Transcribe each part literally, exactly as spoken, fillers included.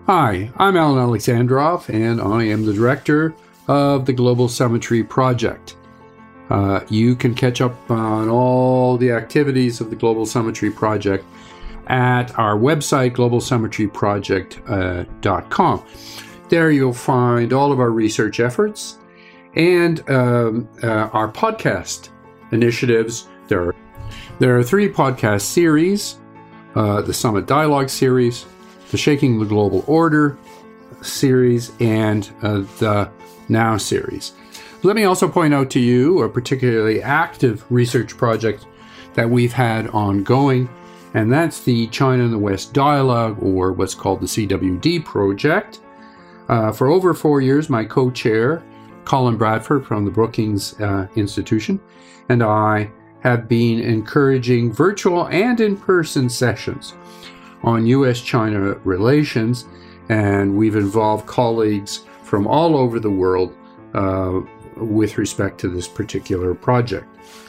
Hi, I'm Alan Alexandrov, and I am the director of the Global Summitry Project. Uh, you can catch up on all the activities of the Global Summitry Project at our website, global summitry project dot com. There you'll find all of our research efforts and um, uh, our podcast initiatives. There are, there are three podcast series, uh, the Summit Dialogue series, the Shaking the Global Order series, and uh, the Now series. Let me also point out to you a particularly active research project that we've had ongoing, and that's the China and the West Dialogue, or what's called the C W D project. Uh, for over four years, my co-chair, Colin Bradford from the Brookings uh, Institution, and I have been encouraging virtual and in-person sessions on U S China relations, and we've involved colleagues from all over the world uh, with respect to this particular project.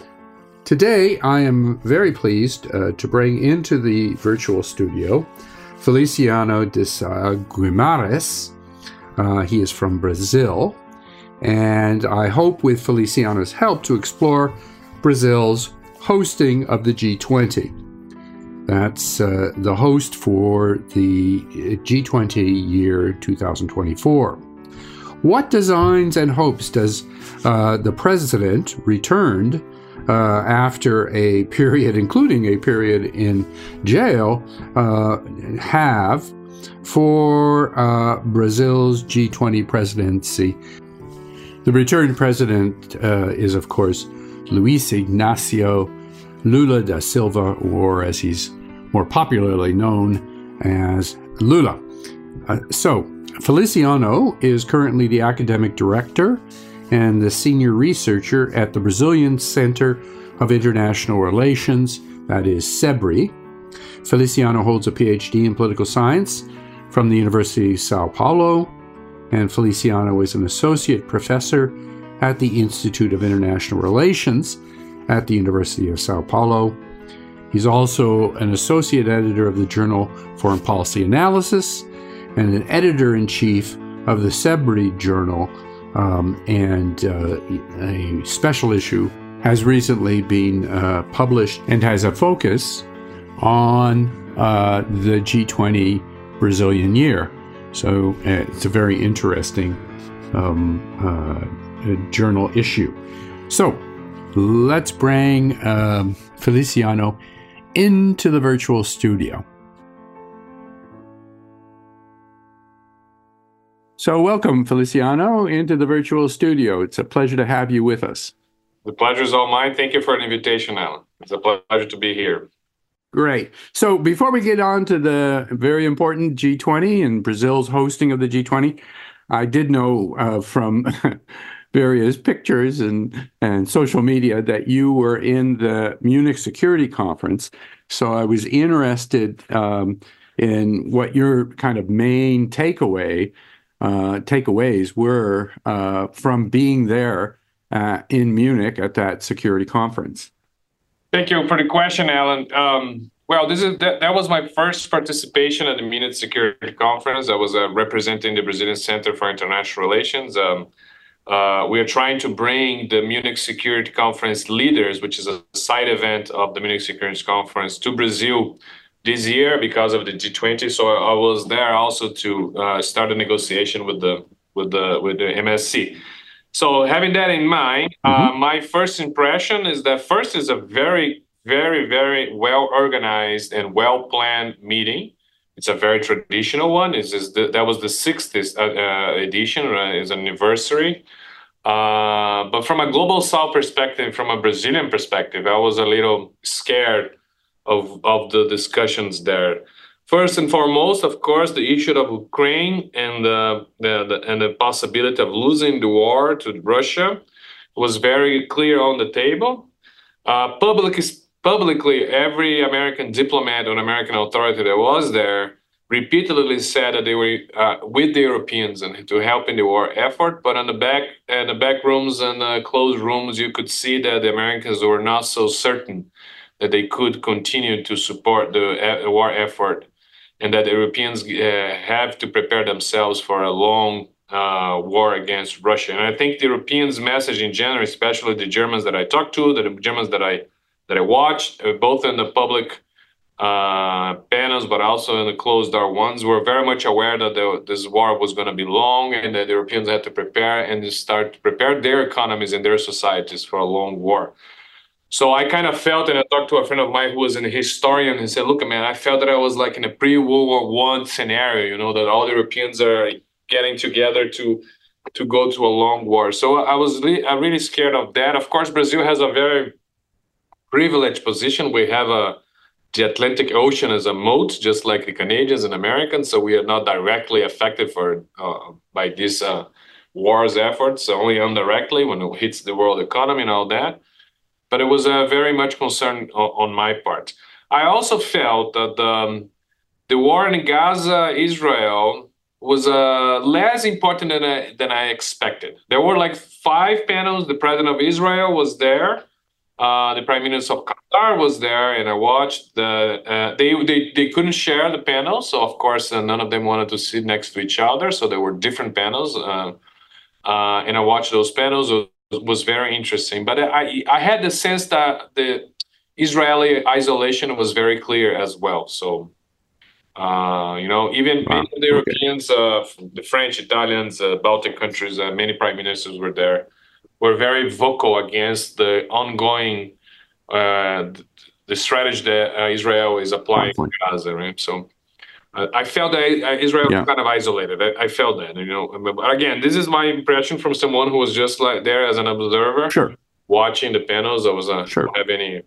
Today, I am very pleased uh, to bring into the virtual studio Feliciano de Sá Guimarães. Uh, he is from Brazil, and I hope with Feliciano's help to explore Brazil's hosting of the G twenty. That's uh, the host for the G twenty year two thousand twenty-four. What designs and hopes does uh, the president, returned uh, after a period, including a period in jail, uh, have for uh, Brazil's G twenty presidency? The returned president uh, is, of course, Luiz Inácio Lula da Silva, or as he's more popularly known as Lula. Uh, so, Feliciano is currently the academic director and the senior researcher at the Brazilian Center of International Relations, that is SEBRI. Feliciano holds a P H D in political science from the University of Sao Paulo, and Feliciano is an associate professor at the Institute of International Relations at the University of Sao Paulo. He's also an associate editor of the journal Foreign Policy Analysis and an editor-in-chief of the SEBRI journal, um, and uh, a special issue has recently been uh, published and has a focus on uh, the G twenty Brazilian year. So uh, it's a very interesting um, uh, journal issue. So let's bring um, Feliciano into the virtual studio. So welcome, Feliciano, into the virtual studio. It's a pleasure to have you with us. The pleasure is all mine. Thank you for the invitation, Alan. It's a pleasure to be here. Great. So before we get on to the very important G twenty and Brazil's hosting of the G twenty, I did know uh, from various pictures and, and social media that you were in the Munich Security Conference. So I was interested um, in what your kind of main takeaway uh, takeaways were uh, from being there uh, in Munich at that security conference. Thank you for the question, Alan. Um, well, this is that, that was my first participation at the Munich Security Conference. I was uh, representing the Brazilian Center for International Relations. Um, uh, we are trying to bring the Munich Security Conference leaders, which is a side event of the Munich Security Conference, to Brazil this year because of the G twenty. So I, I was there also to uh, start a negotiation with the with the with the M S C. So having that in mind, mm-hmm. uh, my first impression is that first is a very, very, very well organized and well planned meeting. It's a very traditional one. It's just the, that was the sixtieth uh, uh, edition, right? It's an anniversary. Uh, but from a global South perspective, from a Brazilian perspective, I was a little scared of of the discussions there. First and foremost, of course, the issue of Ukraine and the, the, the and the possibility of losing the war to Russia was very clear on the table. Uh, public, publicly, every American diplomat or American authority that was there repeatedly said that they were uh, with the Europeans and to help in the war effort. But on the back, in the back rooms and the closed rooms, you could see that the Americans were not so certain that they could continue to support the uh, war effort and that the Europeans uh, have to prepare themselves for a long uh, war against Russia. And I think the Europeans' message in general, especially the Germans that I talked to, the Germans that I that I watched, uh, both in the public uh, panels, but also in the closed door ones, were very much aware that the, this war was going to be long and that the Europeans had to prepare and start to prepare their economies and their societies for a long war. So I kind of felt, and I talked to a friend of mine who was an historian, and said, look, man, I felt that I was like in a pre-World War One scenario, you know, that all the Europeans are getting together to to go to a long war. So I was really, I'm really scared of that. Of course, Brazil has a very privileged position. We have a the Atlantic Ocean as a moat, just like the Canadians and Americans. So we are not directly affected for uh, by these uh, wars efforts, only indirectly when it hits the world economy and all that. But it was uh, very much concern on, on my part. I also felt that um, the war in Gaza, Israel, was uh, less important than I, than I expected. There were like five panels. The president of Israel was there. Uh, the prime minister of Qatar was there, and I watched the. Uh, they, they they couldn't share the panel, so of course uh, none of them wanted to sit next to each other. So there were different panels, uh, uh, and I watched those panels. It was very interesting. But I I had the sense that the Israeli isolation was very clear as well. So. Uh, you know, even Wow. many of the Europeans, uh, the French, Italians, uh, Baltic countries, uh, many prime ministers were there, were very vocal against the ongoing uh, the strategy that uh, Israel is applying in Gaza. Right? So uh, I felt that uh, Israel yeah. was kind of isolated. I, I felt that, you know. But again, this is my impression from someone who was just like there as an observer, sure. watching the panels. I was uh, sure. don't have any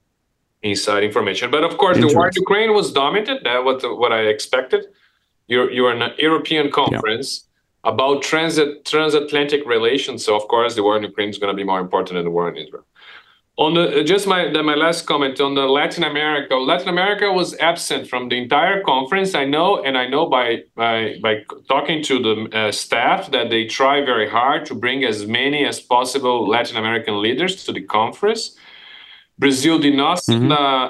inside information. But of course, the war in Ukraine was dominated. That was what I expected. You're, you're in a European conference yeah. about transit, transatlantic relations. So, of course, the war in Ukraine is going to be more important than the war in Israel. On the just my the, my last comment on the Latin America. Latin America was absent from the entire conference. I know, and I know by by, by talking to the uh, staff that they try very hard to bring as many as possible Latin American leaders to the conference. Brazil did not send mm-hmm.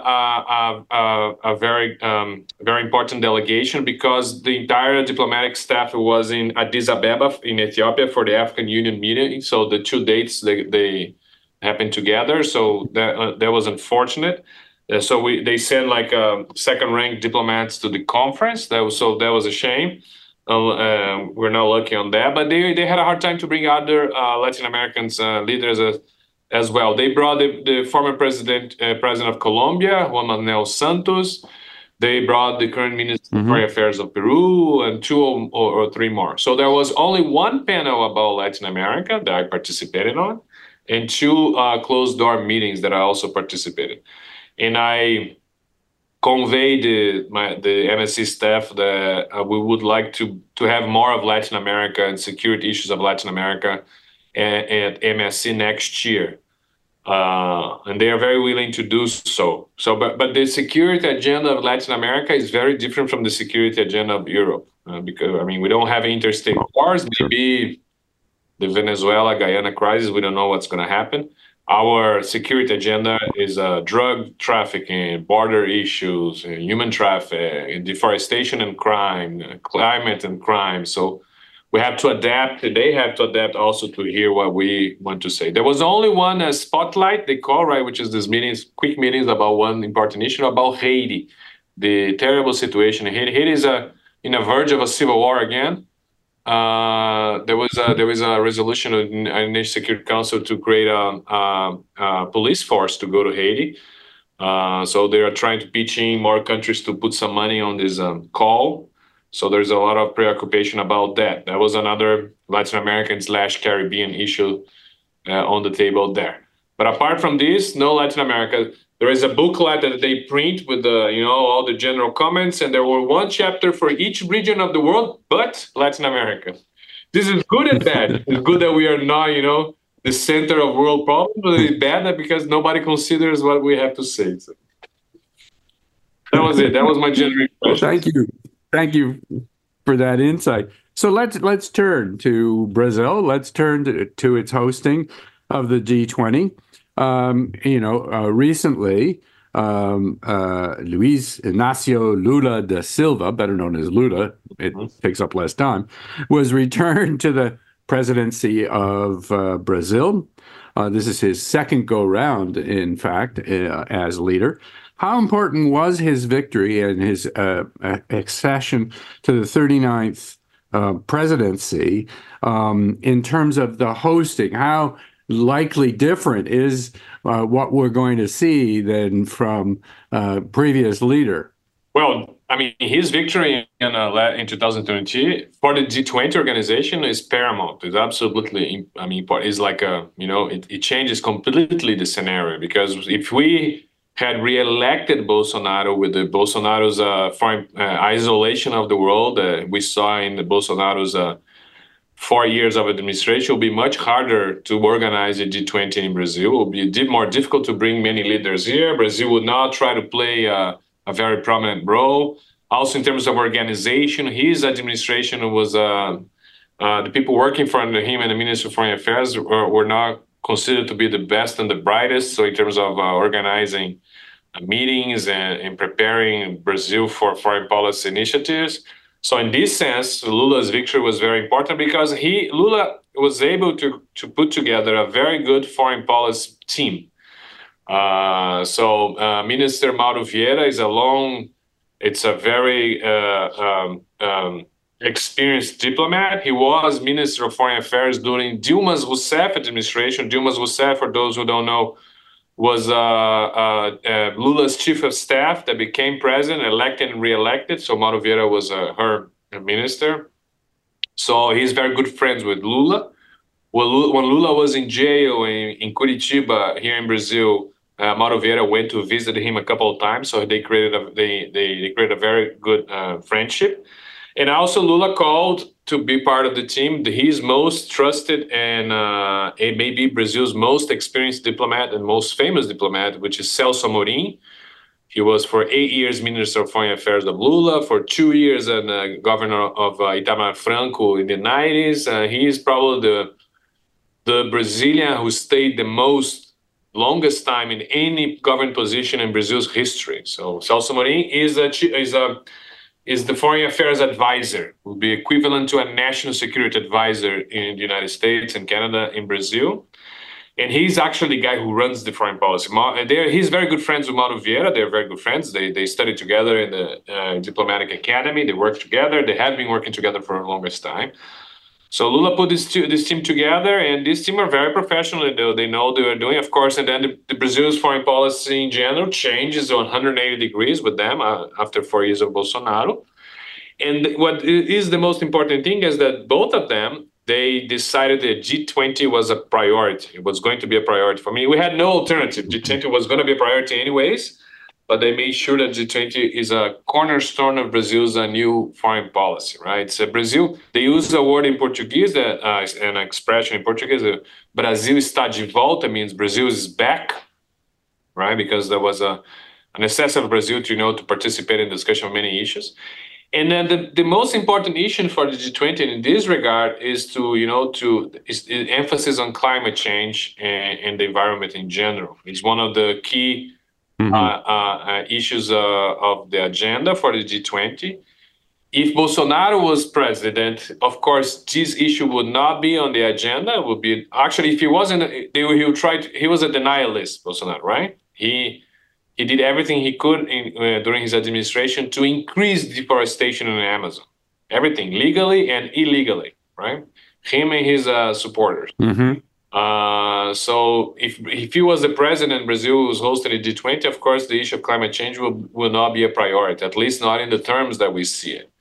a, a, a, a very um, very important delegation because the entire diplomatic staff was in Addis Ababa in Ethiopia for the African Union meeting. So the two dates they, they happened together. So that uh, that was unfortunate. Uh, so we they sent like uh, second-rank diplomats to the conference. That was so that was a shame. Uh, uh, we're not lucky on that, but they they had a hard time to bring other uh, Latin Americans uh, leaders. Uh, As well, they brought the, the former president, uh, president of Colombia, Juan Manuel Santos. They brought the current minister mm-hmm. of foreign affairs of Peru, and two or, or three more. So there was only one panel about Latin America that I participated on, and two uh, closed door meetings that I also participated. And I conveyed the my, the M S C staff that uh, we would like to to have more of Latin America and security issues of Latin America at, at M S C next year. Uh, and they are very willing to do so. So, but, but the security agenda of Latin America is very different from the security agenda of Europe. Uh, because, I mean, we don't have interstate wars. Maybe the Venezuela, Guyana crisis, we don't know what's going to happen. Our security agenda is uh, drug trafficking, border issues, uh, human trafficking, deforestation and crime, uh, climate and crime. So, we have to adapt. They have to adapt also to hear what we want to say. There was only one uh, spotlight they call, right, which is these meetings, quick meetings about one important issue about Haiti, the terrible situation in Haiti. Haiti is a, in the verge of a civil war again. Uh, there was a, there was a resolution in the National Security Council to create a, a, a police force to go to Haiti. Uh, so they are trying to pitch in more countries to put some money on this um, call. So there's a lot of preoccupation about that. That was another Latin American slash Caribbean issue uh, on the table there. But apart from this, no Latin America. There is a booklet that they print with the, you know, all the general comments, and there were one chapter for each region of the world, but Latin America. This is good and bad. It's good that we are not, you know, the center of world problems, but it's bad that because nobody considers what we have to say. So that was it. That was my general impression. Thank you. Thank you for that insight. So let's let's turn to Brazil. Let's turn to, to its hosting of the G twenty. Um, you know, uh, recently um, uh, Luiz Inácio Lula da Silva, better known as Lula, it mm-hmm. takes up less time, was returned to the presidency of uh, Brazil. Uh, this is his second go-round, in fact, uh, as leader. How important was his victory and his uh, accession to the thirty-ninth uh, presidency um, in terms of the hosting? How likely different is uh, what we're going to see than from uh, previous leader? Well, I mean, his victory in, uh, in two thousand twenty for the G twenty organization is paramount. It's absolutely, I mean, it's like a, you know, it, it changes completely the scenario, because if we had re-elected Bolsonaro with the Bolsonaro's uh, foreign uh, isolation of the world, uh, we saw in the Bolsonaro's uh, four years of administration, it will be much harder to organize a G twenty in Brazil. It will be more difficult to bring many leaders here. Brazil would not try to play uh, a very prominent role. Also, in terms of organization, his administration was, uh, uh, the people working for him and the Minister of Foreign Affairs were, were not considered to be the best and the brightest. So in terms of uh, organizing uh, meetings and, and preparing Brazil for foreign policy initiatives. So in this sense, Lula's victory was very important, because he Lula was able to, to put together a very good foreign policy team. Uh, so uh, Minister Mauro Vieira is a long, it's a very uh, um, um, experienced diplomat. He was Minister of Foreign Affairs during Dilma Rousseff administration. Dilma Rousseff, for those who don't know, was uh, uh, uh, Lula's chief of staff that became president, elected and re-elected. So Mauro Vieira was uh, her minister. So he's very good friends with Lula. When Lula, when Lula was in jail in, in Curitiba, here in Brazil, uh, Mauro Vieira went to visit him a couple of times. So they created a, they, they, they created a very good uh, friendship. And also Lula called to be part of the team his most trusted and uh, it may be Brazil's most experienced diplomat and most famous diplomat, which is Celso Amorim. He was for eight years Minister of Foreign Affairs of Lula, for two years and uh, governor of uh, Itamar Franco in the nineties. Uh, he is probably the, the Brazilian who stayed the most longest time in any government position in Brazil's history. So Celso Amorim is a, is a is the foreign affairs advisor, will be equivalent to a national security advisor in the United States and Canada, in Brazil. And he's actually the guy who runs the foreign policy. They're, he's very good friends with Mauro Vieira. They're very good friends. They they studied together in the uh, diplomatic academy. They work together. They have been working together for the longest time. So Lula put this, two, this team together, and this team are very professional. They, they know what they're doing, of course. And then the, the Brazil's foreign policy in general changes one hundred eighty degrees with them uh, after four years of Bolsonaro. And what is the most important thing is that both of them, they decided that G twenty was a priority. It was going to be a priority for me. We had no alternative. G twenty was going to be a priority anyways, but they made sure that G twenty is a cornerstone of Brazil's uh, new foreign policy, right? So Brazil, they use a word in Portuguese, that uh, an expression in Portuguese, uh, Brasil está de volta, means Brazil is back, right? Because there was a, a necessity of Brazil to, you know, to participate in discussion of many issues. And then the, the most important issue for the G twenty in this regard is to, you know, to is, is emphasis on climate change and, and the environment in general. It's one of the key mm-hmm. uh, uh, issues uh, of the agenda for the G twenty. If Bolsonaro was president, of course, this issue would not be on the agenda. It would be actually, if he wasn't, they, he would try. To, he was a denialist, Bolsonaro, right? He. He did everything he could in, uh, during his administration to increase deforestation in the Amazon. Everything, legally and illegally, right? Him and his uh, supporters. Mm-hmm. Uh, so if if he was the president, Brazil was hosting the G twenty, of course, the issue of climate change will, will not be a priority, at least not in the terms that we see it.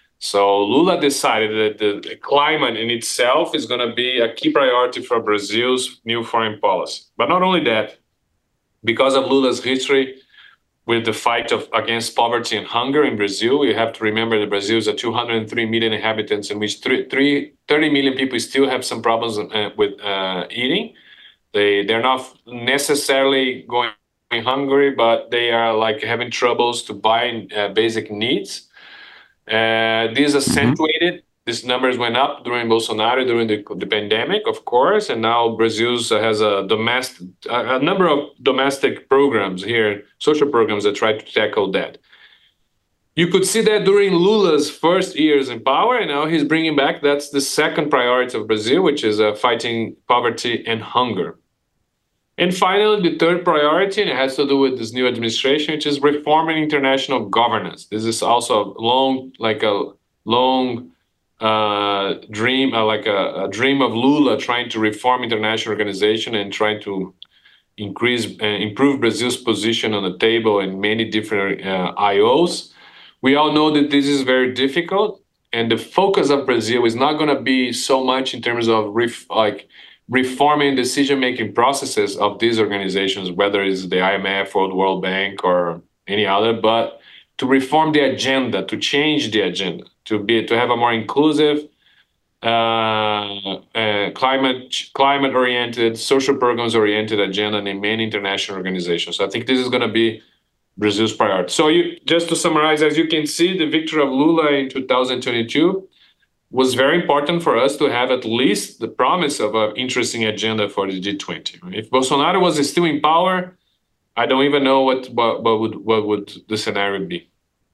So Lula decided that the, the climate in itself is going to be a key priority for Brazil's new foreign policy. But not only that, because of Lula's history with the fight of against poverty and hunger in Brazil, you have to remember that Brazil is a two hundred three million inhabitants, in which three, three, thirty million people still have some problems uh, with uh, eating. They, they're not necessarily going hungry, but they are like having troubles to buy uh, basic needs. Uh, this accentuated mm-hmm. these numbers went up during Bolsonaro, during the, the pandemic, of course, and now Brazil has a domestic, a, a number of domestic programs here, social programs that try to tackle that. You could see that during Lula's first years in power, and now he's bringing back, that's the second priority of Brazil, which is uh, fighting poverty and hunger. And finally, the third priority, and it has to do with this new administration, which is reforming international governance. This is also a long, like a long uh, dream, uh, like a, a dream of Lula trying to reform international organization and trying to increase, uh, improve Brazil's position on the table in many different uh, I Os. We all know that this is very difficult, and the focus of Brazil is not going to be so much in terms of ref, like reforming decision-making processes of these organizations, whether it's the I M F or the World Bank or any other, but to reform the agenda, to change the agenda, to be to have a more inclusive, uh, uh, climate climate-oriented, social programs-oriented agenda in many international organizations. So I think this is going to be Brazil's priority. So you, just to summarize, as you can see, the victory of Lula in two thousand twenty-two was very important for us to have at least the promise of an interesting agenda for the G twenty. If Bolsonaro was still in power, I don't even know what what, what would what would the scenario be.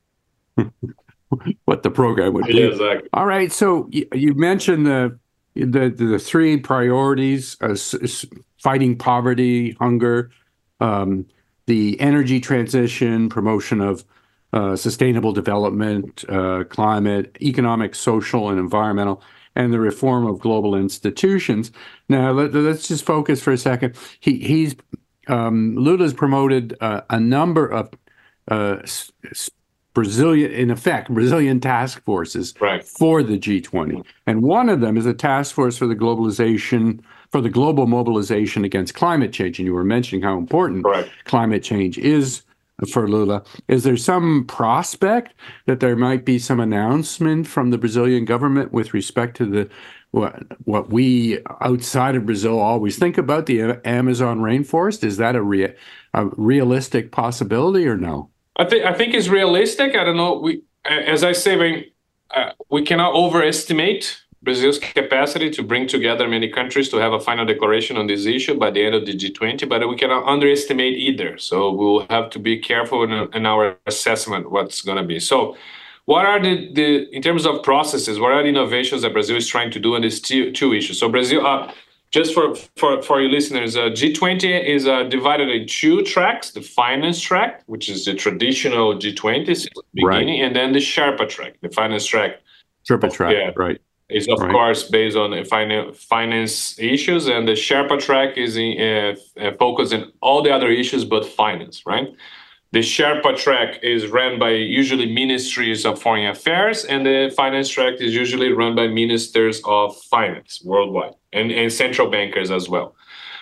What the program would be. Yeah, exactly. All right. So you, you mentioned the the the three priorities: uh, s- fighting poverty, hunger, um, the energy transition, promotion of Uh, sustainable development, uh, climate, economic, social, and environmental, and the reform of global institutions. Now, let, let's just focus for a second. He, he's um, Lula's promoted uh, a number of uh, s- s- Brazilian, in effect, Brazilian task forces Right. for the G twenty, and one of them is a task force for the globalization, for the global mobilization against climate change. And you were mentioning how important Correct. climate change is for Lula. Is there some prospect that there might be some announcement from the Brazilian government with respect to the what, what we outside of Brazil always think about, the Amazon rainforest? Is that a, rea- a realistic possibility or no? I think I think it's realistic. I don't know. We, as I say, we, uh, we cannot overestimate Brazil's capacity to bring together many countries to have a final declaration on this issue by the end of the G twenty, but we cannot underestimate either. So we'll have to be careful in, in our assessment what's going to be. So what are the, the, in terms of processes, what are the innovations that Brazil is trying to do on these two, two issues? So Brazil, uh, just for, for, for your listeners, uh, G twenty is uh, divided in two tracks: the finance track, which is the traditional G twenty since the beginning, Right. and then the Sherpa track, the finance track. Sherpa track, Yeah. right. Is of Right. course based on finance finance issues, and the Sherpa track is in, uh, uh, focused on all the other issues but finance, right? The Sherpa track is run by usually ministries of foreign affairs, and the finance track is usually run by ministers of finance worldwide, and, and central bankers as well.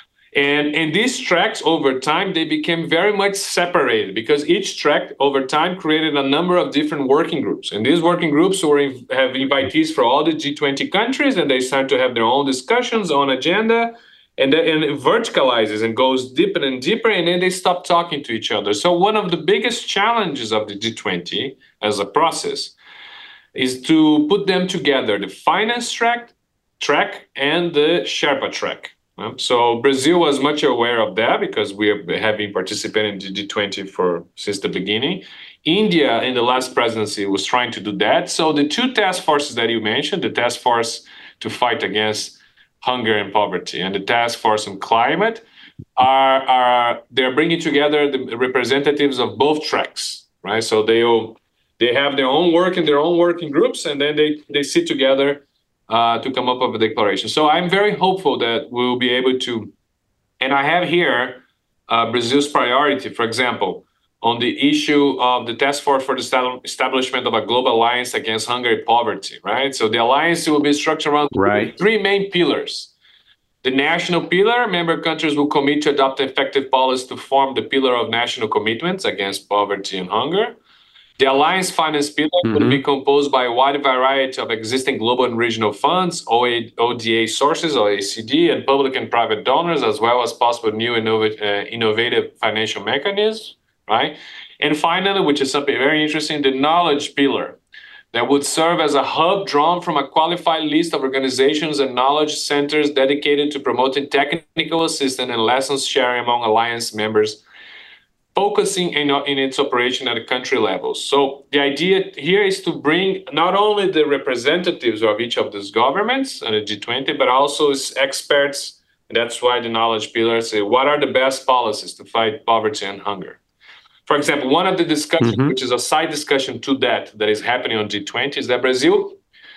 And, and these tracks over time, they became very much separated because each track over time created a number of different working groups. And these working groups were have invitees for all the G twenty countries, and they start to have their own discussions on agenda, and, and it verticalizes and goes deeper and deeper, and then they stop talking to each other. So one of the biggest challenges of the G twenty as a process is to put them together, the finance track, track and the Sherpa track. Um, so Brazil was much aware of that because we have been participating in the G twenty for since the beginning. India in the last presidency was trying to do that. So the two task forces that you mentioned, the task force to fight against hunger and poverty and the task force on climate, are, are they're bringing together the representatives of both tracks, right? So they they have their own work in their own working groups, and then they, they sit together Uh, to come up with a declaration. So I'm very hopeful that we'll be able to, and I have here uh, Brazil's priority, for example, on the issue of the task force for the establishment of a global alliance against hunger and poverty, right? So the alliance will be structured around Right. three main pillars. The national pillar, member countries will commit to adopt effective policies to form the pillar of national commitments against poverty and hunger. The Alliance Finance Pillar mm-hmm. will be composed by a wide variety of existing global and regional funds, O D A sources, or O E C D, and public and private donors, as well as possible new innov- uh, innovative financial mechanisms, right? And finally, which is something very interesting, the Knowledge Pillar, that would serve as a hub drawn from a qualified list of organizations and knowledge centers dedicated to promoting technical assistance and lessons sharing among alliance members, focusing in, in its operation at the country level. So the idea here is to bring not only the representatives of each of these governments and the G twenty, but also its experts. And that's why the knowledge pillars say, what are the best policies to fight poverty and hunger? For example, one of the discussions, mm-hmm. which is a side discussion to that, that is happening on G twenty, is that Brazil,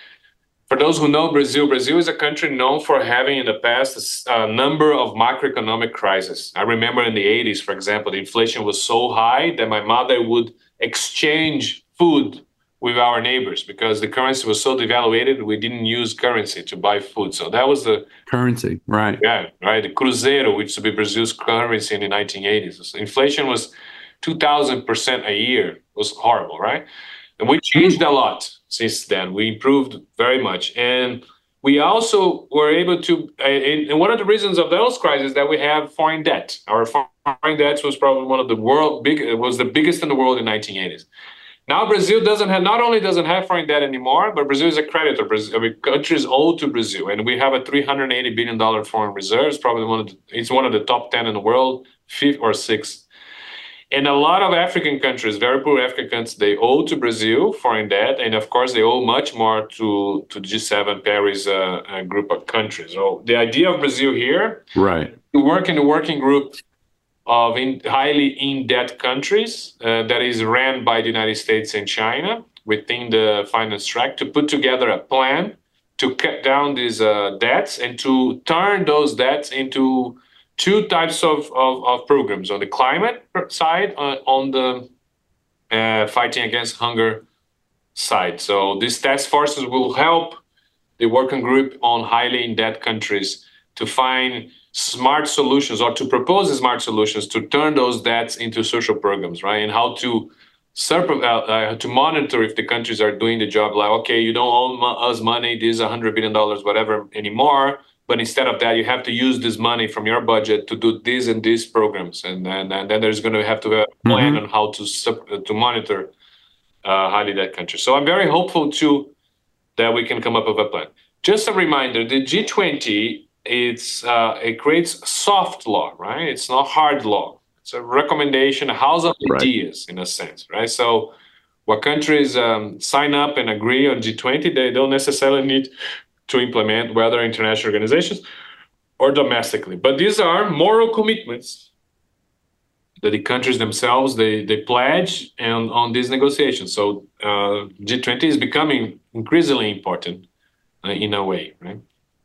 for those who know Brazil, Brazil is a country known for having in the past a number of macroeconomic crises. I remember in the eighties, for example, the inflation was so high that my mother would exchange food with our neighbors because the currency was so devaluated, we didn't use currency to buy food. So that was the currency, right? Yeah, right. The Cruzeiro, which used to be Brazil's currency in the nineteen eighties. So inflation was two thousand percent a year. It was horrible, right? And we changed a lot since then. We improved very much. And we also were able to, and one of the reasons of those crises that we have foreign debt. Our foreign debt was probably one of the world, big, it was the biggest in the world in the nineteen eighties. Now Brazil doesn't have, not only doesn't have foreign debt anymore, but Brazil is a creditor. Brazil, I mean, countries owe to Brazil. And we have a three hundred eighty billion dollars foreign reserves, probably one of the, it's one of the top ten in the world, fifth or sixth. And a lot of African countries, very poor African countries, they owe to Brazil foreign debt. And of course, they owe much more to, to G seven, Paris uh, uh, group of countries. So the idea of Brazil here, right, to work in the working group of in, highly in-debt countries uh, that is ran by the United States and China within the finance track to put together a plan to cut down these uh, debts and to turn those debts into two types of, of, of programs. On the climate side, uh, on the uh, fighting against hunger side. So these task forces will help the working group on highly in-debt countries to find smart solutions or to propose smart solutions to turn those debts into social programs, right? And how to uh, uh, to monitor if the countries are doing the job, like, okay, you don't owe us money, this is one hundred billion dollars, whatever, anymore. But instead of that, you have to use this money from your budget to do these and these programs. And then, and then there's going to have to have a plan mm-hmm. on how to sub, to monitor uh, highly debt countries. So I'm very hopeful, too, that we can come up with a plan. Just a reminder, the G twenty, it's, uh, it creates soft law, right? It's not hard law. It's a recommendation, a house of right. ideas, in a sense, right? So what countries um, sign up and agree on G twenty, they don't necessarily need to implement, whether international organizations or domestically. But these are moral commitments that the countries themselves, they, they pledge and on these negotiations. So uh, G twenty is becoming increasingly important uh, in a way, right?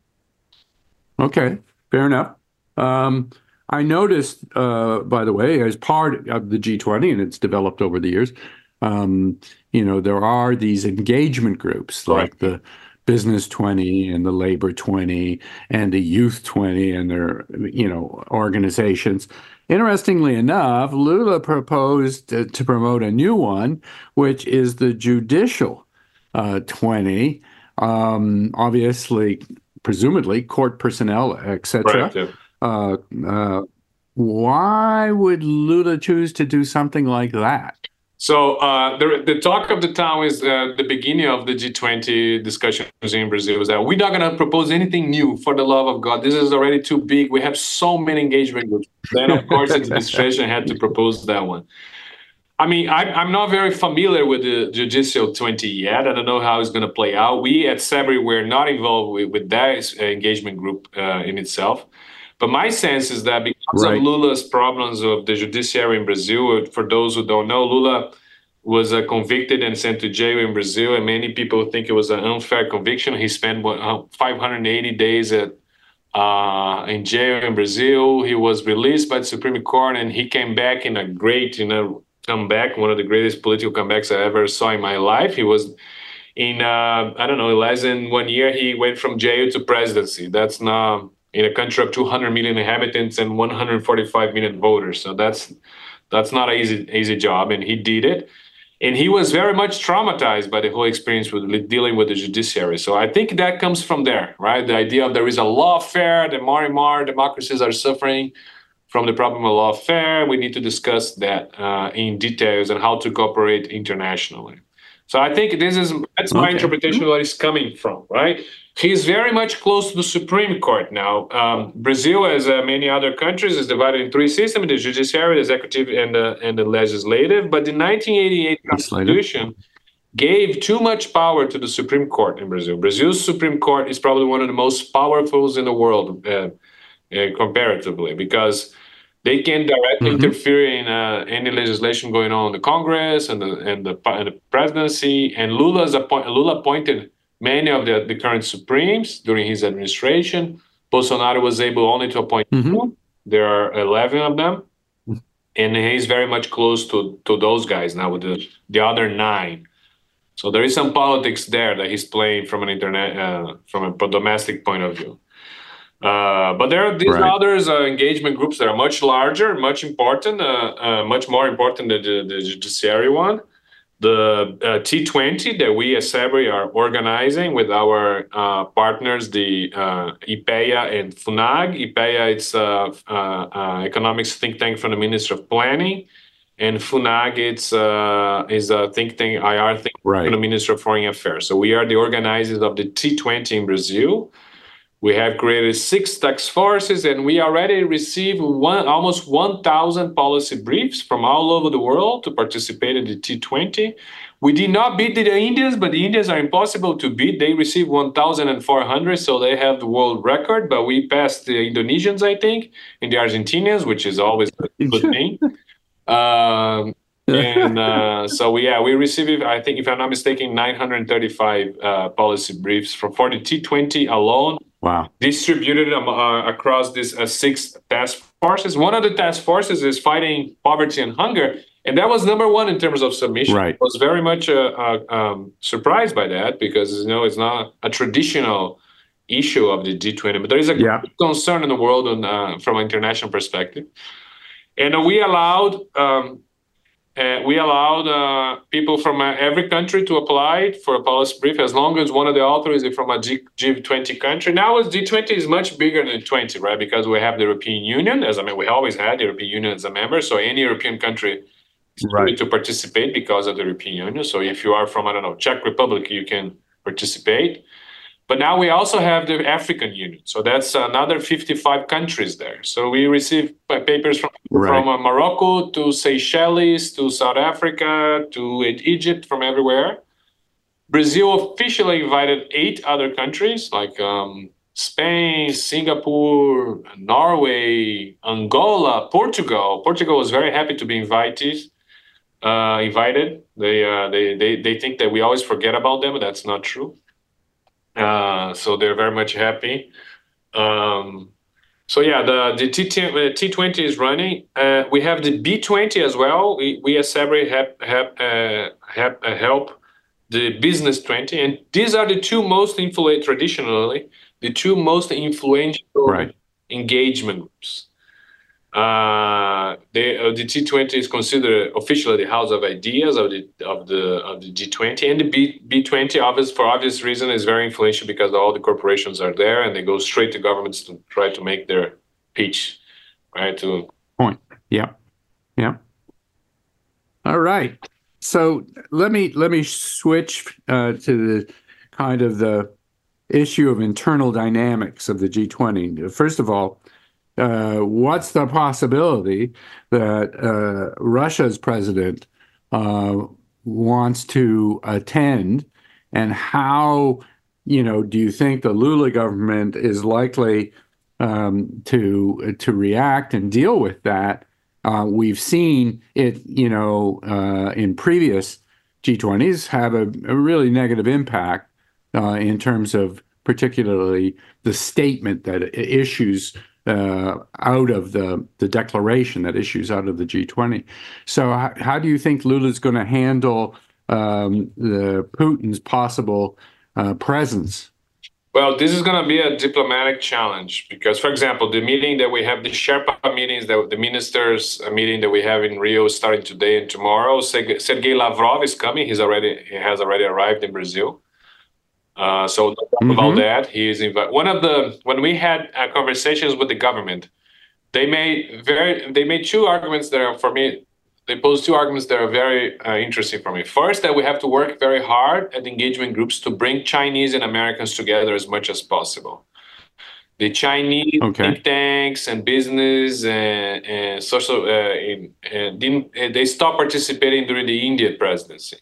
Okay, fair enough. Um, I noticed, uh, by the way, as part of the G twenty, and it's developed over the years, um, you know, there are these engagement groups like right. the Business twenty and the Labor twenty and the Youth twenty and their, you know, organizations. Interestingly enough, Lula proposed to, to promote a new one, which is the Judicial uh, twenty. Um, obviously, presumably, court personnel, et cetera. Right, yeah. uh, uh, why would Lula choose to do something like that? So uh, the, the talk of the town is uh, the beginning of the G twenty discussions in Brazil is that we're not going to propose anything new, for the love of God. This is already too big. We have so many engagement groups. Then, of course, the administration had to propose that one. I mean, I, I'm not very familiar with the Judicial twenty yet. I don't know how it's going to play out. We at SEBRI were not involved with, with that engagement group uh, in itself. But my sense is that because right. of Lula's problems of the judiciary in Brazil, for those who don't know, Lula was uh, convicted and sent to jail in Brazil, and many people think it was an unfair conviction. He spent five hundred eighty days at, uh, in jail in Brazil. He was released by the Supreme Court, and he came back in a great, you know, comeback, one of the greatest political comebacks I ever saw in my life. He was in, uh, I don't know, less than one year, he went from jail to presidency. That's not... in a country of two hundred million inhabitants and one hundred forty-five million voters. So that's that's not an easy, easy job, and he did it. And he was very much traumatized by the whole experience with dealing with the judiciary. So I think that comes from there, right? The idea of there is a lawfare, that more and more democracies are suffering from the problem of lawfare. We need to discuss that uh, in details and how to cooperate internationally. So I think this is that's my Okay. interpretation of where he's coming from, right? He's very much close to the Supreme Court now. Um, Brazil, as uh, many other countries, is divided in three systems: the judiciary, the executive, and the and the legislative. But the nineteen eighty-eight Legislative. Constitution gave too much power to the Supreme Court in Brazil. Brazil's Supreme Court is probably one of the most powerful in the world, uh, uh, comparatively, because they can directly Mhm. interfere in uh, any legislation going on in the Congress and the and the, and the presidency. And Lula's appoint, Lula appointed many of the, the current Supremes during his administration. Bolsonaro was able only to appoint Mhm. two. There are eleven of them, and he's very much close to to those guys now with the the other nine. So there is some politics there that he's playing from an internet uh, from a domestic point of view. Uh, but there are these Right. others uh, engagement groups that are much larger, much important, uh, uh, much more important than the, the judiciary one. The uh, T twenty that we as SEBRI are organizing with our uh, partners, the uh, IPEA and FUNAG. IPEA, it's uh, uh, uh, economics think tank from the Ministry of Planning, and FUNAG, it's uh, is a think tank, I R think tank Right. from the Ministry of Foreign Affairs. So we are the organizers of the T twenty in Brazil. We have created six task forces, and we already received one, almost one thousand policy briefs from all over the world to participate in the T twenty. We did not beat the Indians, but the Indians are impossible to beat. They received one thousand four hundred, so they have the world record, but we passed the Indonesians, I think, and the Argentinians, which is always a good thing. Um, and uh, so we, yeah, we received, I think, if I'm not mistaken, nine hundred thirty-five uh, policy briefs from for the T twenty alone. Wow. Distributed um, uh, across these uh, six task forces. One of the task forces is fighting poverty and hunger, and that was number one in terms of submission. Right. I was very much uh, uh, um, surprised by that because, you know, it's not a traditional issue of the G twenty, but there is a Yeah. concern in the world on, uh, from an international perspective. And uh, we allowed um, uh, we allowed uh, people from uh, every country to apply for a policy brief as long as one of the authors is from a G- G20 country. Now, G twenty is much bigger than twenty, right? Because we have the European Union, as I mean, we always had the European Union as a member. So any European country is Right. free to participate because of the European Union. So if you are from, I don't know, Czech Republic, you can participate. But now we also have the African Union. So that's another fifty-five countries there. So we receive uh, papers from, Right. from uh, Morocco to Seychelles to South Africa to Egypt, from everywhere. Brazil officially invited eight other countries like um, Spain, Singapore, Norway, Angola, Portugal. Portugal was very happy to be invited. Uh, invited. They, uh, they they they think that we always forget about them, but that's not true. Uh, so they're very much happy. Um, so yeah, the the T twenty is running. Uh, we have the B twenty as well. We we as SEBRI have have uh, have uh, help the Business twenty, and these are the two most influential traditionally the two most influential Right. engagement groups. Uh, they, uh, the T twenty is considered officially the house of ideas of the of the of the G twenty, and the B B20, obvious for obvious reason, is very influential because all the corporations are there and they go straight to governments to try to make their pitch, right? To Point. Yeah. Yeah. All right. So let me let me switch uh, to the kind of the issue of internal dynamics of the G twenty. First of all, Uh, what's the possibility that uh, Russia's president uh, wants to attend, and how, you know, do you think the Lula government is likely um, to to react and deal with that? Uh, we've seen it, you know, uh, in previous G twenties have a, a really negative impact uh, in terms of particularly the statement that it issues uh, out of the, the declaration that issues out of the G twenty. So how, how do you think Lula's going to handle um, the Putin's possible uh, presence? Well, this is going to be a diplomatic challenge because, for example, the meeting that we have, the Sherpa meetings, that the ministers meeting that we have in Rio starting today and tomorrow, Sergei Lavrov is coming. He's already he has already arrived in Brazil. Uh, so no mm-hmm. about that, he is invited. One of the when we had uh, conversations with the government, they made very they made two arguments that are for me they pose two arguments that are very uh, interesting for me. First, that we have to work very hard at engagement groups to bring Chinese and Americans together as much as possible. The Chinese Okay. think tanks and business and, and social uh, in, uh, didn't uh, they stopped participating during the India presidency.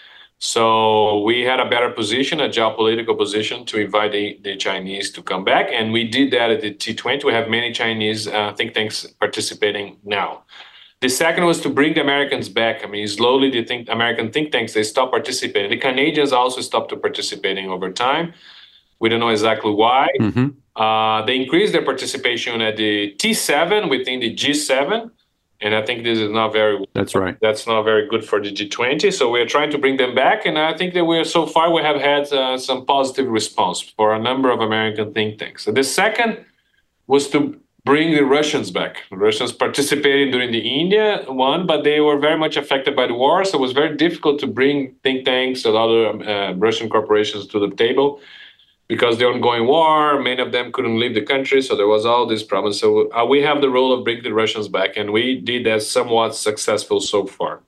So we had a better position, a geopolitical position, to invite the, the Chinese to come back, and we did that at the T twenty. We have many Chinese uh, think tanks participating now. The second was to bring the Americans back. I mean, slowly the think, American think tanks, they stopped participating. The Canadians also stopped participating over time. We don't know exactly why. Mm-hmm. Uh, they increased their participation at the T seven within the G seven, and I think this is not very. That's right. That's not very good for the G twenty. So we're trying to bring them back, and I think that we're so far we have had uh, some positive response for a number of American think tanks. So the second was to bring the Russians back. The Russians participated during the India one, but they were very much affected by the war, so it was very difficult to bring think tanks and other uh, Russian corporations to the table. Because the ongoing war, many of them couldn't leave the country, so there was all these problems. So uh, we have the role of bringing the Russians back, and we did that somewhat successful so far.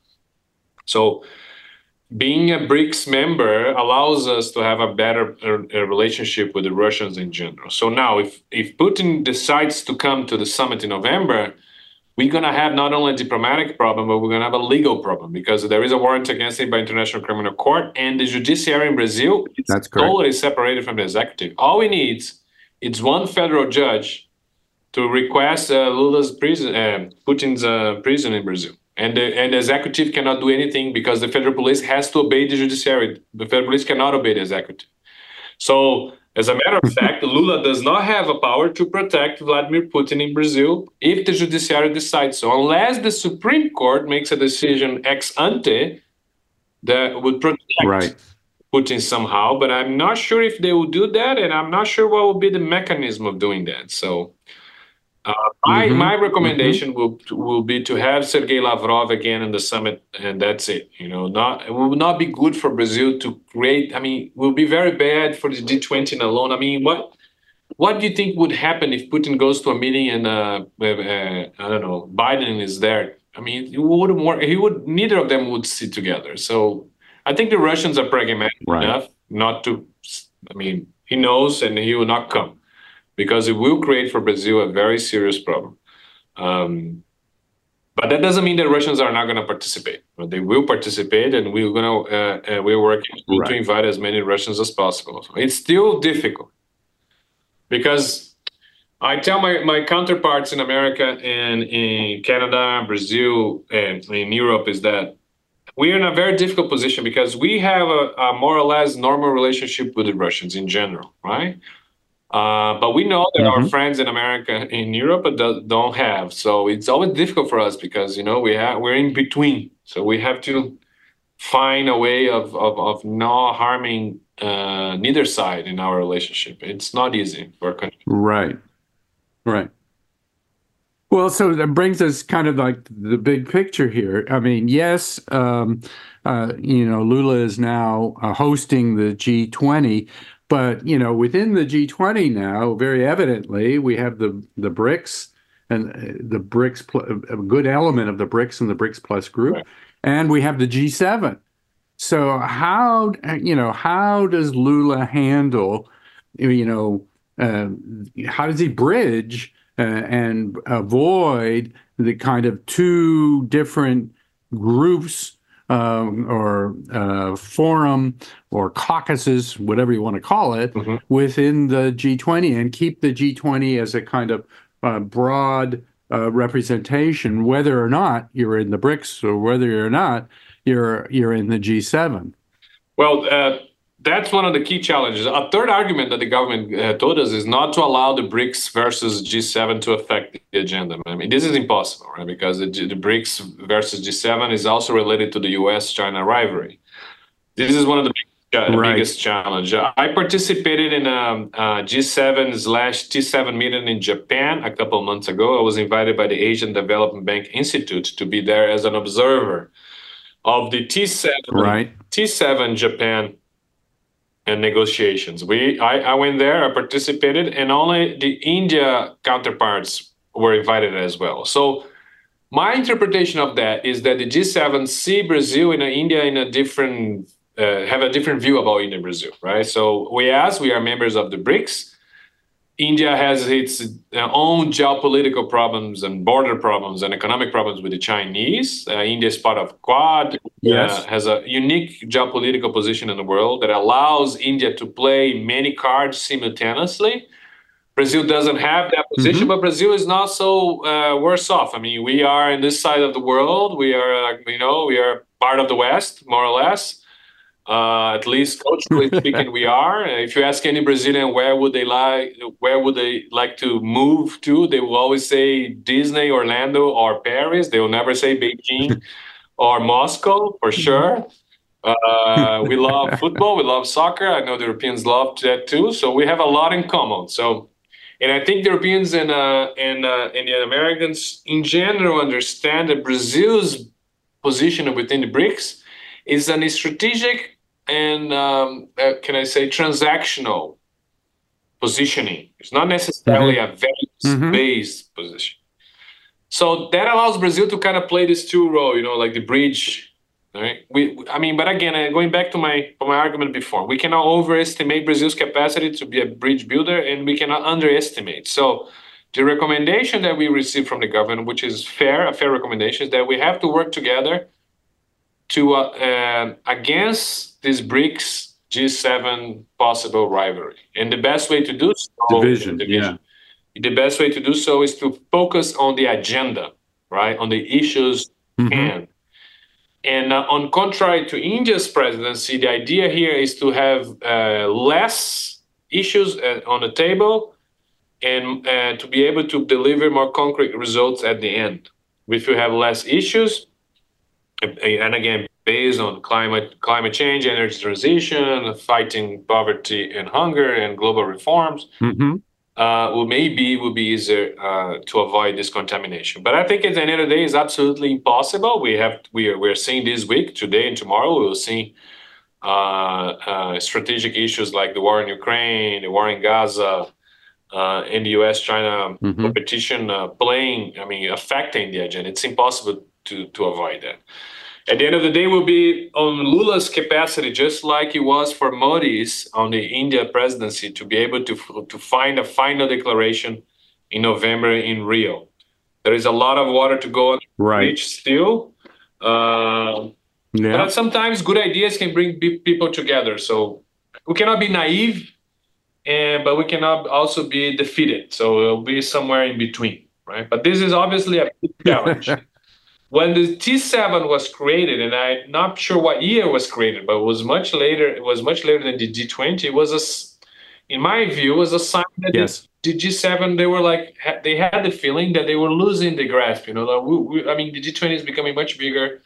So being a BRICS member allows us to have a better uh, relationship with the Russians in general. So now, if, if Putin decides to come to the summit in November, we're going to have not only a diplomatic problem, but we're going to have a legal problem, because there is a warrant against it by International Criminal Court, and the judiciary in Brazil is That's correct. totally separated from the executive. All we need is one federal judge to request uh, Lula's prison, uh, Putin's uh, prison in Brazil. And the, and the executive cannot do anything because the federal police has to obey the judiciary. The federal police cannot obey the executive. So, as a matter of fact, Lula does not have a power to protect Vladimir Putin in Brazil if the judiciary decides so, unless the Supreme Court makes a decision ex ante that would protect Right. Putin somehow. But I'm not sure if they will do that, and I'm not sure what will be the mechanism of doing that. So uh, my, Mhm. my recommendation will will be to have Sergei Lavrov again in the summit, and that's it. You know, not it will not be good for Brazil to create. I mean, it will be very bad for the G twenty alone. I mean, what what do you think would happen if Putin goes to a meeting and uh, uh, I don't know, Biden is there? I mean, it wouldn't work. He would. Neither of them would sit together. So I think the Russians are pragmatic Right. enough not to. I mean, he knows, and he will not come, because it will create for Brazil a very serious problem. Um, but that doesn't mean that Russians are not going to participate. But they will participate, and we're going to uh, uh, we're working Right. to invite as many Russians as possible. So it's still difficult, because I tell my, my counterparts in America and in Canada, Brazil, and in Europe is that we're in a very difficult position because we have a, a more or less normal relationship with the Russians in general, right? Uh, but we know that our Mhm. friends in America, in Europe, do, don't have. So it's always difficult for us because, you know, we have we're in between. So we have to find a way of of, of not harming uh, neither side in our relationship. It's not easy for a country. Right. Right. Well, so that brings us kind of like the big picture here. I mean, yes, um, uh, you know, Lula is now uh, hosting the G twenty, but, you know, within the G twenty now, very evidently, we have the, the BRICS and uh, the BRICS, pl- a good element of the BRICS and the BRICS Plus group, Right. and we have the G seven. So how, you know, how does Lula handle, you know, uh, how does he bridge uh, and avoid the kind of two different groups um, or uh, forum or caucuses, whatever you want to call it, Mhm. within the G twenty, and keep the G twenty as a kind of uh, broad uh, representation, whether or not you're in the BRICS or whether you're not you're you're in the G seven. Well, uh, that's one of the key challenges. A third argument that the government uh, told us is not to allow the BRICS versus G seven to affect the agenda. I mean, this is impossible, right? Because the, the BRICS versus G seven is also related to the U S China rivalry. This is one of the big, uh, Right. biggest challenges. I participated in a, a G seven slash T seven meeting in Japan a couple of months ago. I was invited by the Asian Development Bank Institute to be there as an observer of the T seven, Right. T seven Japan and negotiations. We, I, I went there, I participated, and only the India counterparts were invited as well. So My interpretation of that is that the G seven see Brazil and India in a different, uh, have a different view about India and Brazil, right? So we, as we are members of the BRICS, India has its own geopolitical problems and border problems and economic problems with the Chinese. Uh, India is part of Quad, Yes. uh, has a unique geopolitical position in the world that allows India to play many cards simultaneously. Brazil doesn't have that position, Mm-hmm. but Brazil is not so uh, worse off. I mean, we are in this side of the world. We are, uh, you know, we are part of the West, more or less. Uh, at least culturally speaking, we are. If you ask any Brazilian where would they like, where would they like to move to, they will always say Disney, Orlando, or Paris. They will never say Beijing or Moscow for sure. Uh, we love football, we love soccer. I know the Europeans love that too. So we have a lot in common. So, and I think the Europeans and uh, and uh, and the Americans in general understand that Brazil's position within the BRICS is a strategic and um, uh, can I say transactional positioning. It's not necessarily Mm-hmm. a values-based Mm-hmm. position. So that allows Brazil to kind of play this two role, you know, like the bridge. Right? We, I mean, but again, uh, going back to my to my argument before, we cannot overestimate Brazil's capacity to be a bridge builder, and we cannot underestimate. So the recommendation that we received from the government, which is fair, a fair recommendation, is that we have to work together to uh, uh, against this BRICS G seven possible rivalry. And the best way to do so, Division, yeah. the best way to do so is to focus on the agenda, right, on the issues Mm-hmm. and and uh, on contrary to India's presidency, the idea here is to have uh, less issues uh, on the table and uh, to be able to deliver more concrete results at the end. If you have less issues, and again, based on climate climate change, energy transition, fighting poverty and hunger, and global reforms, Mm-hmm. uh, will maybe will be easier uh, to avoid this contamination. But I think at the end of the day, it's absolutely impossible. We have we are we're seeing this week, today and tomorrow, we will see uh, uh, strategic issues like the war in Ukraine, the war in Gaza, uh, and the U S China Mm-hmm. competition uh, playing, I mean, affecting the agenda. It's impossible to, to avoid that. At the end of the day, will be on Lula's capacity, just like it was for Modi's on the India presidency, to be able to, to find a final declaration in November in Rio. There is a lot of water to go on the Right. bridge still. Uh, Yeah. But sometimes good ideas can bring pe- people together. So we cannot be naive, and but we cannot also be defeated. So it'll be somewhere in between, right? But this is obviously a big challenge. When the T seven was created, and I'm not sure what year it was created, but it was much later. It was much later than the G twenty. It was a, s- in my view, it was a sign that Yes. the, the G seven they were like ha- they had the feeling that they were losing the grasp. You know, that we, we, I mean, the G twenty is becoming much bigger.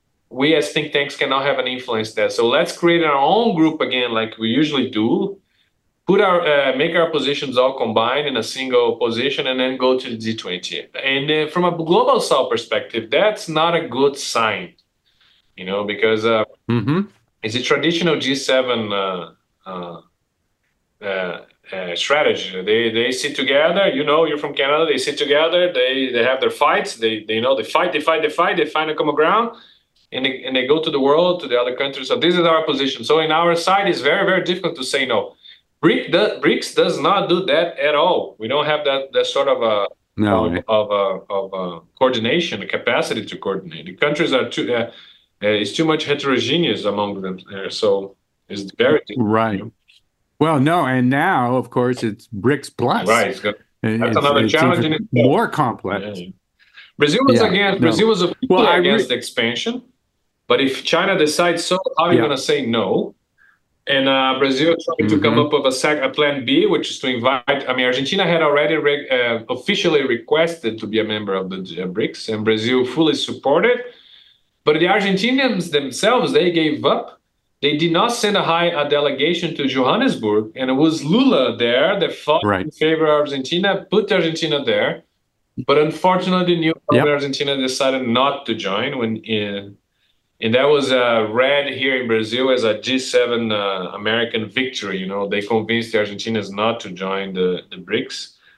We as think tanks cannot have an influence there. So let's create our own group again, like we usually do. Put our uh, make our positions all combined in a single position, and then go to the G twenty. And uh, from a global south perspective, that's not a good sign, you know, because uh, Mm-hmm. it's a traditional G seven uh, uh, uh, uh, strategy. They they sit together. You know, you're from Canada. They sit together. They they have their fights. They they you know they fight. They fight. They fight. They find a common ground. And they, and they go to the world, to the other countries. So this is our position. So in our side, it's very, very difficult to say no. BRIC does, BRICS does not do that at all. We don't have that, that sort of a No. of eh? of, uh, of uh, coordination, the capacity to coordinate. The countries are too uh, uh, it's too much heterogeneous among them. Uh, so it's very difficult. Right. Well, no, and now, of course, it's BRICS Plus. Right. It's good. And That's it's, another it's challenge even in itself. more complex. Yeah. Brazil was Yeah, against no. Brazil was officially Well, I re- against the expansion. But if China decides so, how are you Yeah. going to say no? And uh, Brazil trying to come Mhm. up with a, sec- a plan B, which is to invite. I mean, Argentina had already re- uh, officially requested to be a member of the uh, BRICS, and Brazil fully supported. But the Argentinians themselves, they gave up. They did not send a high a delegation to Johannesburg, and it was Lula there that fought Right. in favor of Argentina, put Argentina there. But unfortunately, the new Yep. government of Argentina decided not to join when. Uh, and that was uh, read here in Brazil as a G seven uh, American victory. You know, they convinced the Argentinians not to join the, the BRICS.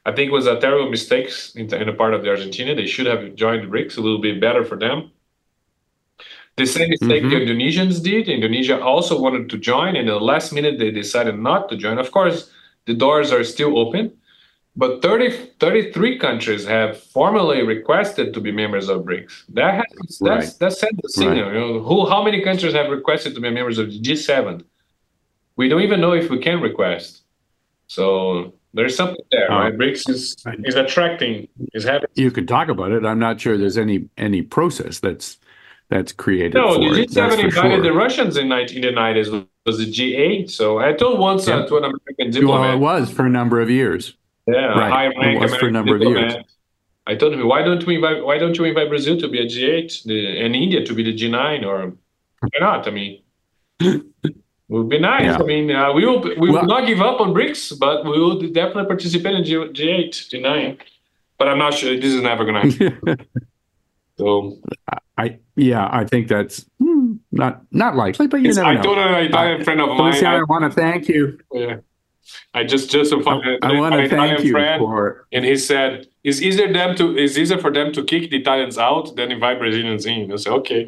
I think it was a terrible mistake in the, in the part of the Argentina. They should have joined the BRICS. A little bit better for them. The same mistake Mhm. the Indonesians did. Indonesia also wanted to join, and at the last minute they decided not to join. Of course, the doors are still open, but thirty, thirty-three countries have formally requested to be members of BRICS. That has, Right. that's that sends a signal. Right. You know, who, how many countries have requested to be members of the G seven? We don't even know if we can request. So there's something there, Uh, right? BRICS is I- is attracting, is having. You could talk about it. I'm not sure there's any any process that's that's created No, for the G it. That's seven for invited sure. the Russians in nineteen nineties. Was the G eight? So I told once uh, Yeah. to an American Well, it diplomat, was for a number of years. yeah, a Right. high It rank was for a American number of years. diplomat. I told him, why don't we invite? Why don't you invite Brazil to be a G eight the, and India to be the G nine, or why not? I mean, it would be nice. Yeah. I mean, uh, we will we Well- will not give up on BRICS, but we will definitely participate in G, G8, G nine. But I'm not sure this is never going to happen. So I yeah, I think that's hmm, not not likely, but you Yes, never I know. told an Italian Uh, friend of mine. Feliciano, I, I want to thank you. yeah, I just just a, I, an I want to Italian thank you friend, for. and he said it's easier them to it's easier for them to kick the Italians out than invite Brazilians in. I said okay.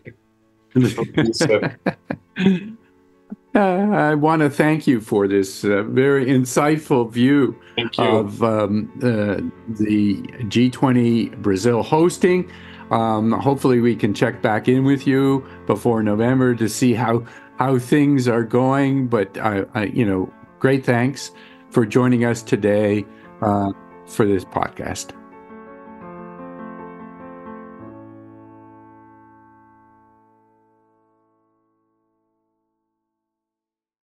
So, Uh, I want to thank you for this uh, very insightful view thank you. of um, uh, the G twenty Brazil hosting. Um, hopefully, we can check back in with you before November to see how how things are going. But I, I you know, great thanks for joining us today uh, for this podcast.